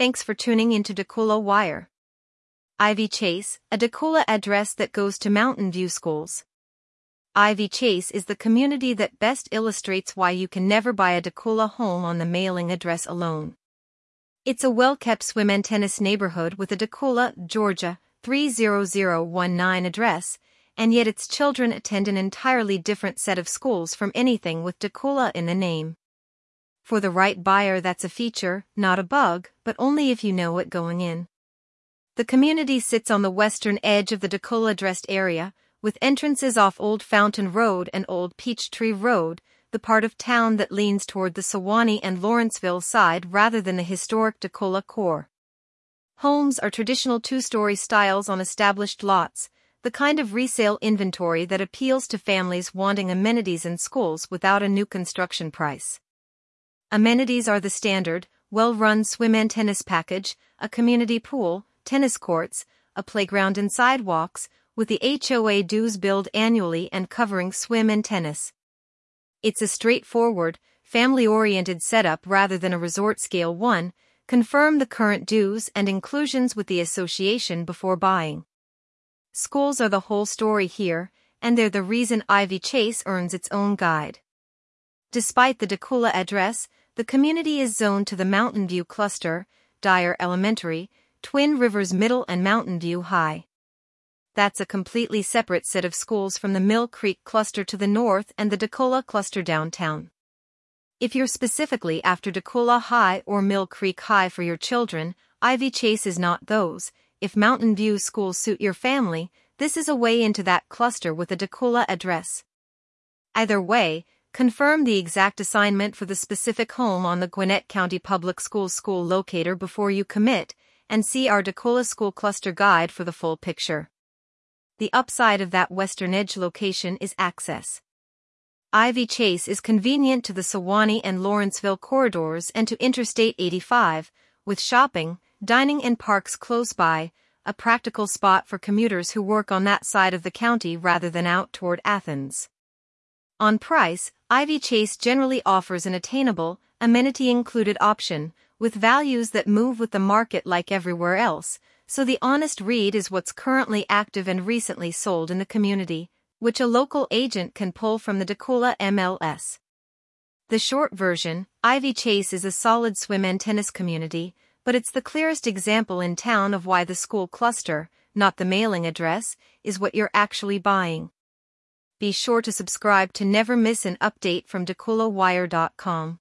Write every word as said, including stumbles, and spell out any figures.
Thanks for tuning into Dakula Wire. Ivy Chase, a Dakula address that goes to Mountain View schools. Ivy Chase is the community that best illustrates why you can never buy a Dakula home on the mailing address alone. It's a well-kept swim and tennis neighborhood with a Dakula, Georgia, three zero zero one nine address, and yet its children attend an entirely different set of schools from anything with Dakula in the name. For the right buyer, that's a feature, not a bug, but only if you know it going in. The community sits on the western edge of the Dakula-dressed area, with entrances off Old Fountain Road and Old Peachtree Road, the part of town that leans toward the Sewanee and Lawrenceville side rather than the historic Dakula core. Homes are traditional two-story styles on established lots, the kind of resale inventory that appeals to families wanting amenities in schools without a new construction price. Amenities are the standard, well-run swim and tennis package, a community pool, tennis courts, a playground and sidewalks, with the H O A dues billed annually and covering swim and tennis. It's a straightforward, family-oriented setup rather than a resort-scale one. Confirm the current dues and inclusions with the association before buying. Schools are the whole story here, and they're the reason Ivy Chase earns its own guide. Despite the Dakula address, the community is zoned to the Mountain View cluster, Dyer Elementary, Twin Rivers Middle and Mountain View High. That's a completely separate set of schools from the Mill Creek cluster to the north and the Dakula cluster downtown. If you're specifically after Dakula High or Mill Creek High for your children, Ivy Chase is not those. If Mountain View schools suit your family, this is a way into that cluster with a Dakula address. Either way, confirm the exact assignment for the specific home on the Gwinnett County Public Schools school locator before you commit, and see our Dakula School Cluster Guide for the full picture. The upside of that Western Edge location is access. Ivy Chase is convenient to the Sewanee and Lawrenceville corridors and to Interstate eighty-five, with shopping, dining and parks close by, a practical spot for commuters who work on that side of the county rather than out toward Athens. On price, Ivy Chase generally offers an attainable, amenity-included option, with values that move with the market like everywhere else, so the honest read is what's currently active and recently sold in the community, which a local agent can pull from the Dakula M L S. The short version, Ivy Chase is a solid swim and tennis community, but it's the clearest example in town of why the school cluster, not the mailing address, is what you're actually buying. Be sure to subscribe to never miss an update from Dakula Wire dot com.